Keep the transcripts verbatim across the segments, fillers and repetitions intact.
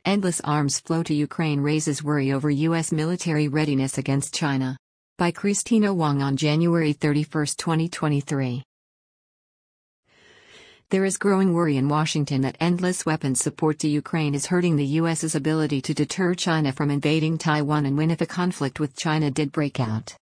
Endless arms flow to Ukraine raises worry over U S military readiness against China. By Christina Wong on January thirty-first, twenty twenty-three. There is growing worry in Washington that endless weapons support to Ukraine is hurting the U S's ability to deter China from invading Taiwan and when if a conflict with China did break out.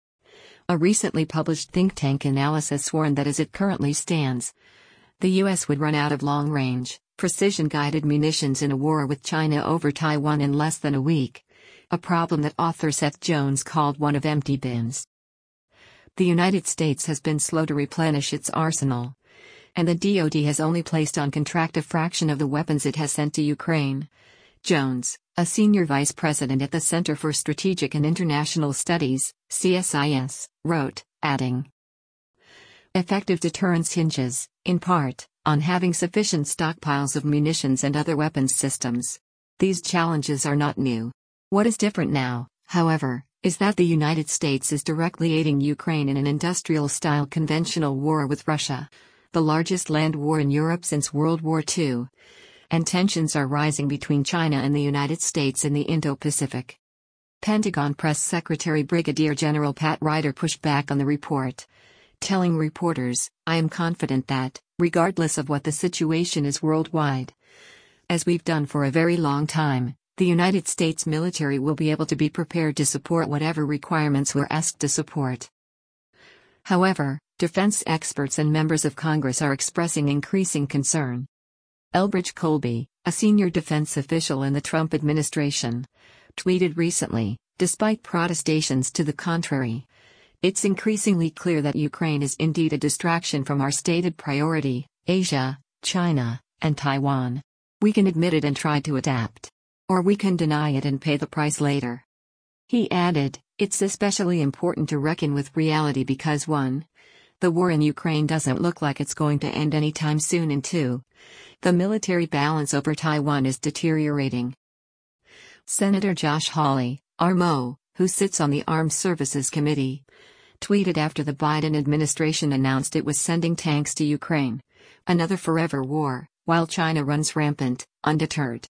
A recently published think tank analysis warned that as it currently stands, the U S would run out of long-range, precision-guided munitions in a war with China over Taiwan in less than a week, a problem that author Seth Jones called one of empty bins. The United States has been slow to replenish its arsenal, and the D O D has only placed on contract a fraction of the weapons it has sent to Ukraine. Jones, a senior vice president at the Center for Strategic and International Studies, C S I S, wrote, adding, effective deterrence hinges, in part, on having sufficient stockpiles of munitions and other weapons systems. These challenges are not new. What is different now, however, is that the United States is directly aiding Ukraine in an industrial-style conventional war with Russia, the largest land war in Europe since World War Two, and tensions are rising between China and the United States in the Indo-Pacific. Pentagon Press Secretary Brigadier General Pat Ryder pushed back on the report, telling reporters, I am confident that, regardless of what the situation is worldwide, as we've done for a very long time, the United States military will be able to be prepared to support whatever requirements we're asked to support. However, defense experts and members of Congress are expressing increasing concern. Elbridge Colby, a senior defense official in the Trump administration, tweeted recently, despite protestations to the contrary, it's increasingly clear that Ukraine is indeed a distraction from our stated priority, Asia, China, and Taiwan. We can admit it and try to adapt. Or we can deny it and pay the price later. He added, it's especially important to reckon with reality because one, the war in Ukraine doesn't look like it's going to end anytime soon and two, the military balance over Taiwan is deteriorating. Senator Josh Hawley, R M O, who sits on the Armed Services Committee, tweeted after the Biden administration announced it was sending tanks to Ukraine, another forever war, while China runs rampant, undeterred.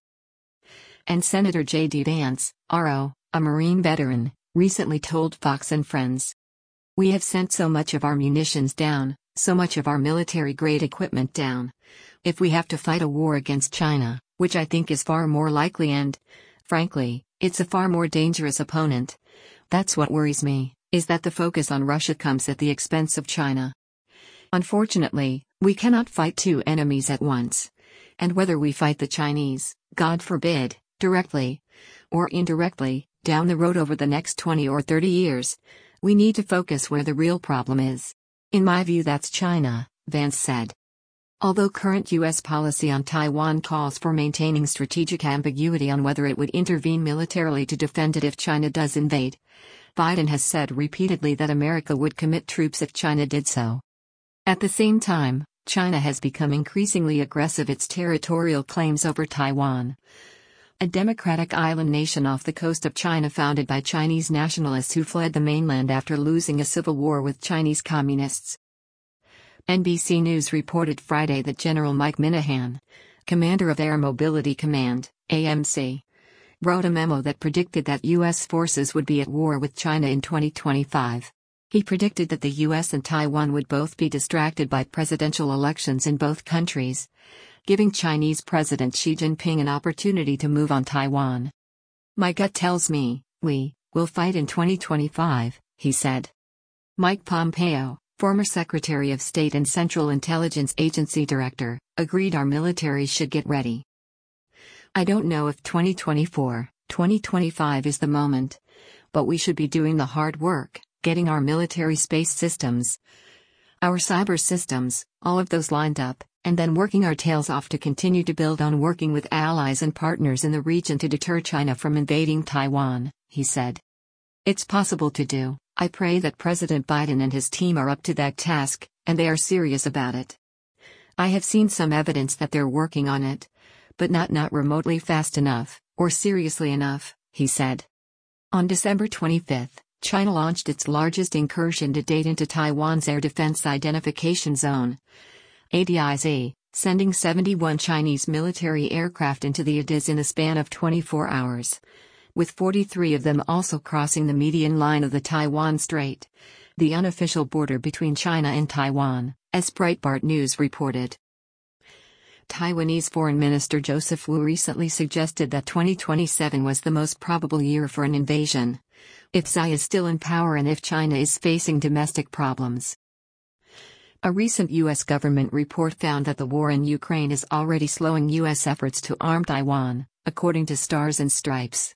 And Senator J D Vance, R O, a Marine veteran, recently told Fox and Friends, we have sent so much of our munitions down, so much of our military-grade equipment down. If we have to fight a war against China, which I think is far more likely and, frankly, it's a far more dangerous opponent, that's what worries me, is that the focus on Russia comes at the expense of China. Unfortunately, we cannot fight two enemies at once. And whether we fight the Chinese, God forbid, directly, or indirectly, down the road over the next twenty or thirty years, we need to focus where the real problem is. In my view, that's China, Vance said. Although current U S policy on Taiwan calls for maintaining strategic ambiguity on whether it would intervene militarily to defend it if China does invade, Biden has said repeatedly that America would commit troops if China did so. At the same time, China has become increasingly aggressive in its territorial claims over Taiwan, a democratic island nation off the coast of China founded by Chinese nationalists who fled the mainland after losing a civil war with Chinese communists. N B C News reported Friday that General Mike Minahan, commander of Air Mobility Command, A M C, wrote a memo that predicted that U S forces would be at war with China in twenty twenty-five. He predicted that the U S and Taiwan would both be distracted by presidential elections in both countries, giving Chinese President Xi Jinping an opportunity to move on Taiwan. My gut tells me, we will fight in twenty twenty-five, he said. Mike Pompeo, former Secretary of State and Central Intelligence Agency Director, agreed our military should get ready. I don't know if twenty twenty-four, twenty twenty-five is the moment, but we should be doing the hard work, getting our military space systems, our cyber systems, all of those lined up, and then working our tails off to continue to build on working with allies and partners in the region to deter China from invading Taiwan, he said. It's possible to do. I pray that President Biden and his team are up to that task, and they are serious about it. I have seen some evidence that they're working on it, but not not remotely fast enough, or seriously enough, he said. On December twenty-fifth, China launched its largest incursion to date into Taiwan's Air Defense Identification Zone, A D I Z, sending seventy-one Chinese military aircraft into the Adiz in a span of twenty-four hours, with forty-three of them also crossing the median line of the Taiwan Strait, the unofficial border between China and Taiwan, as Breitbart News reported. Taiwanese Foreign Minister Joseph Wu recently suggested that twenty twenty-seven was the most probable year for an invasion, if Xi is still in power and if China is facing domestic problems. A recent U S government report found that the war in Ukraine is already slowing U S efforts to arm Taiwan, according to Stars and Stripes.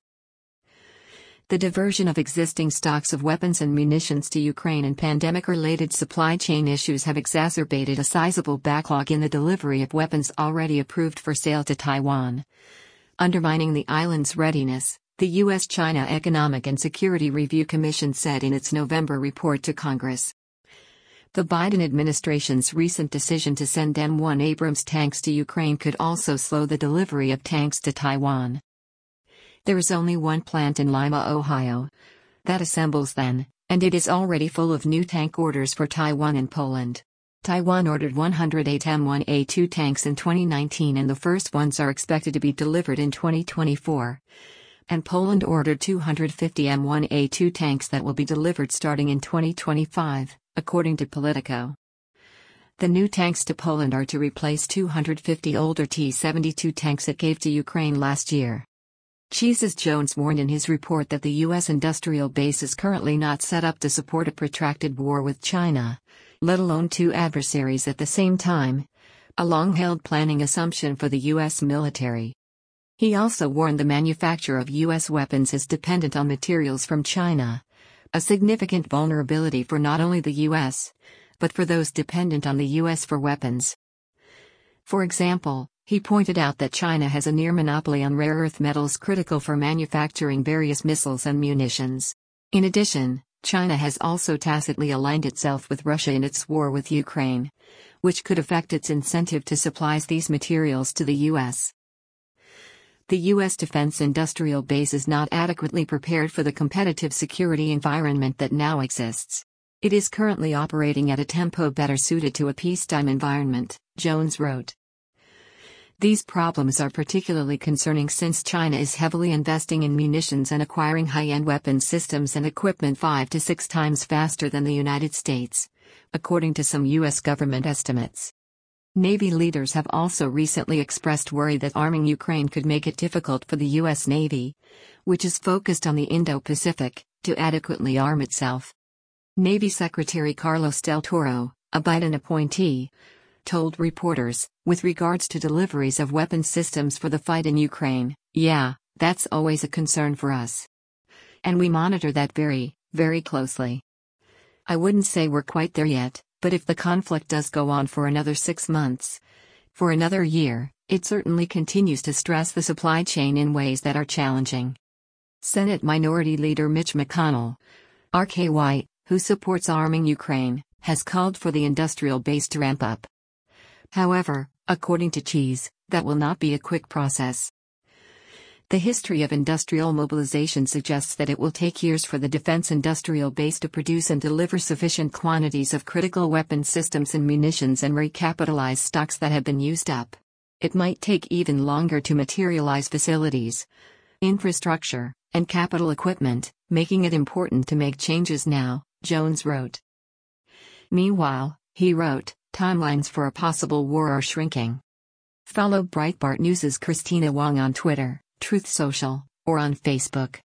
The diversion of existing stocks of weapons and munitions to Ukraine and pandemic-related supply chain issues have exacerbated a sizable backlog in the delivery of weapons already approved for sale to Taiwan, undermining the island's readiness, the U S China Economic and Security Review Commission said in its November report to Congress. The Biden administration's recent decision to send M one Abrams tanks to Ukraine could also slow the delivery of tanks to Taiwan. There is only one plant in Lima, Ohio, that assembles them, and it is already full of new tank orders for Taiwan and Poland. Taiwan ordered one hundred eight M one A two tanks in twenty nineteen and the first ones are expected to be delivered in twenty twenty-four. And Poland ordered two hundred fifty M one A two tanks that will be delivered starting in twenty twenty-five, according to Politico. The new tanks to Poland are to replace two hundred fifty older T seventy-two tanks it gave to Ukraine last year. Cheeses Jones warned in his report that the U S industrial base is currently not set up to support a protracted war with China, let alone two adversaries at the same time, a long-held planning assumption for the U S military. He also warned the manufacture of U S weapons is dependent on materials from China, a significant vulnerability for not only the U S, but for those dependent on the U S for weapons. For example, he pointed out that China has a near monopoly on rare earth metals critical for manufacturing various missiles and munitions. In addition, China has also tacitly aligned itself with Russia in its war with Ukraine, which could affect its incentive to supply these materials to the U S. The U S defense industrial base is not adequately prepared for the competitive security environment that now exists. It is currently operating at a tempo better suited to a peacetime environment, Jones wrote. These problems are particularly concerning since China is heavily investing in munitions and acquiring high-end weapons systems and equipment five to six times faster than the United States, according to some U S government estimates. Navy leaders have also recently expressed worry that arming Ukraine could make it difficult for the U S Navy, which is focused on the Indo-Pacific, to adequately arm itself. Navy Secretary Carlos Del Toro, a Biden appointee, told reporters, with regards to deliveries of weapons systems for the fight in Ukraine, "Yeah, that's always a concern for us. And we monitor that very, very closely. I wouldn't say we're quite there yet, but if the conflict does go on for another six months, for another year, it certainly continues to stress the supply chain in ways that are challenging." Senate Minority Leader Mitch McConnell, R K Y, who supports arming Ukraine, has called for the industrial base to ramp up. However, according to Cheese, that will not be a quick process. The history of industrial mobilization suggests that it will take years for the defense industrial base to produce and deliver sufficient quantities of critical weapon systems and munitions and recapitalize stocks that have been used up. It might take even longer to materialize facilities, infrastructure, and capital equipment, making it important to make changes now, Jones wrote. Meanwhile, he wrote, timelines for a possible war are shrinking. Follow Breitbart News' Christina Wong on Twitter, Truth Social, or on Facebook.